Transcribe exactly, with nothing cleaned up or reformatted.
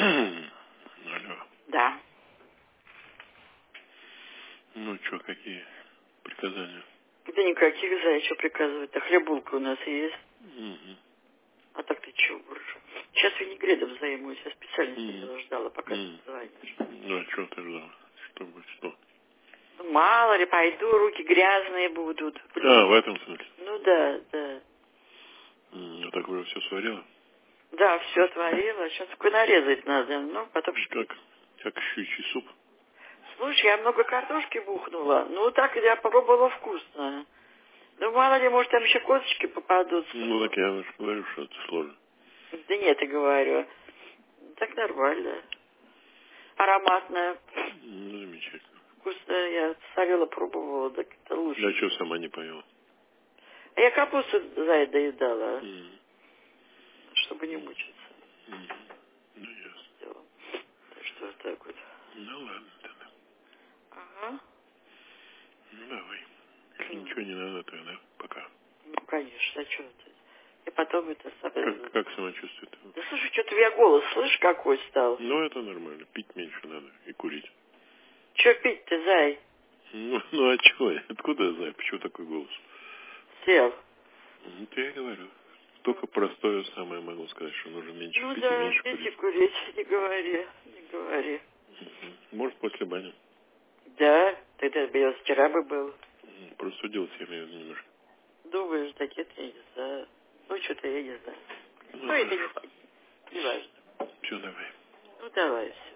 Алло. Да. Ну что, какие приказания? Да никаких, за что приказывать-то. Хлебулка у нас есть. Угу. А так ты чего, буржу? Сейчас винегредом займусь. Я специально Угу. сидела, ждала, пока Угу. ты звонишь. Ну, а что ты ждал? Чтобы что? Ну, мало ли, пойду, руки грязные будут. А, в этом смысле? Ну, да, да. Ну, так уже все сварила? Да, все отварила. Сейчас только нарезать надо. Ну, потом шпить. Как? Как щучий суп? Слушай, я много картошки бухнула. Ну, так я попробовала вкусно. Ну, мало ли, может, там еще косточки попадутся. Ну, так я же говорю, что это сложно. Да нет, я говорю. Так нормально. Ароматная. Ну, замечательно. Вкусная. Я солила, пробовала, так это лучше. Да что, сама не поела? А я капусту за это доедала, Угу. чтобы не мучиться. Угу. Ну, ясно. Делом. Так что вот так вот. Ну, ладно тогда. Ага. Ну, давай. Если ничего не надо, тогда пока. Ну, конечно, а что это? И потом это... Как, как самочувствие-то? Да слушай, что-то я голос, слышишь, какой стал? Ну, это нормально. Пить меньше надо и курить. Че пить-то, зай? Ну, ну а чего? Откуда я знаю, почему такой голос? Сел. Ну, это я говорю. Только простое самое могу сказать, что нужно меньше Ну пить и да, меньше пить и курить. курить, не говори, не говори. Мгм. Может, после бани. Да, тогда бы я вчера бы был. М, Просто делать я имею в виду немножко. Думаешь, так это я не знаю. Ну, что-то я не знаю. Ну, Ну, это не, хорошо. не важно. Все, давай. Ну, давай, все.